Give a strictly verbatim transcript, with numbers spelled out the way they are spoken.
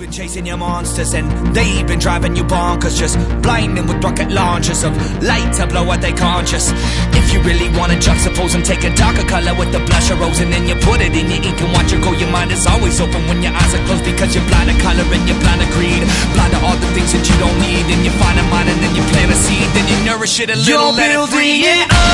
been chasing your monsters and they've been driving you bonkers, just blinding with rocket launchers of light to blow out their conscious. If you really wanna juxtapose and take a darker color with the blush of rose and then you put it in your ink and watch it go, your mind is always open when your eyes are closed, because you're blind to color and you're blind to greed, blind to all the things that you don't need. And you find a mind and then you plant a seed, then you nourish it a little, you're let it building free. it up.